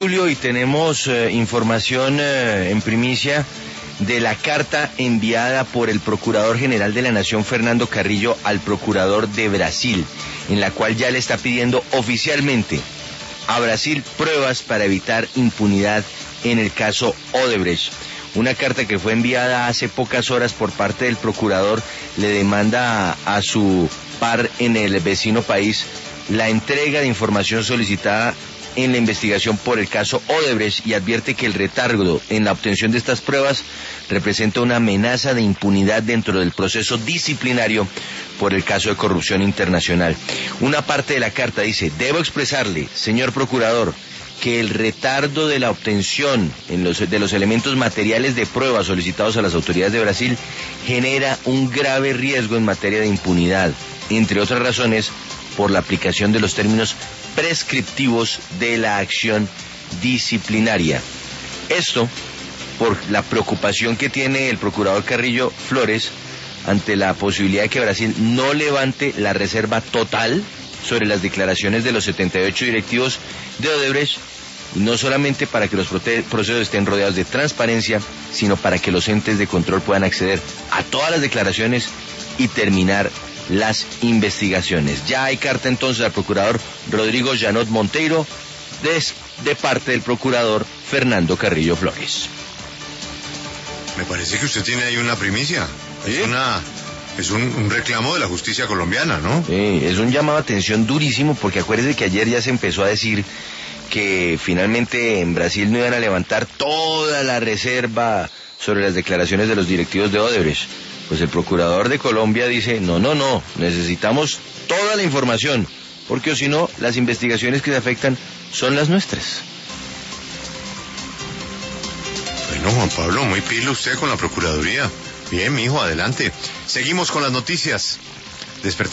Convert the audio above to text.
Julio, y tenemos información en primicia de la carta enviada por el Procurador General de la Nación, Fernando Carrillo, al Procurador de Brasil, en la cual ya le está pidiendo oficialmente a Brasil pruebas para evitar impunidad en el caso Odebrecht. Una carta que fue enviada hace pocas horas por parte del Procurador le demanda a su par en el vecino país la entrega de información solicitada en la investigación por el caso Odebrecht, y advierte que el retardo en la obtención de estas pruebas representa una amenaza de impunidad dentro del proceso disciplinario por el caso de corrupción internacional. Una parte de la carta dice: debo expresarle, señor Procurador, que el retardo de la obtención de los elementos materiales de prueba solicitados a las autoridades de Brasil genera un grave riesgo en materia de impunidad, entre otras razones por la aplicación de los términos prescriptivos de la acción disciplinaria. Esto por la preocupación que tiene el Procurador Carrillo Flores ante la posibilidad de que Brasil no levante la reserva total sobre las declaraciones de los 78 directivos de Odebrecht, y no solamente para que los procesos estén rodeados de transparencia, sino para que los entes de control puedan acceder a todas las declaraciones y terminar las investigaciones. Ya hay carta entonces al Procurador Rodrigo Janot Monteiro de parte del Procurador Fernando Carrillo Flores. Me parece que usted tiene ahí una primicia. ¿Sí? Es un reclamo de la justicia colombiana, ¿no? Sí, es un llamado a atención durísimo, porque acuérdese que ayer ya se empezó a decir que finalmente en Brasil no iban a levantar toda la reserva sobre las declaraciones de los directivos de Odebrecht. Pues el Procurador de Colombia dice: no, necesitamos toda la información, porque si no, las investigaciones que se afectan son las nuestras. Bueno, Juan Pablo, muy pilo usted con la Procuraduría. Bien, mijo, adelante. Seguimos con las noticias.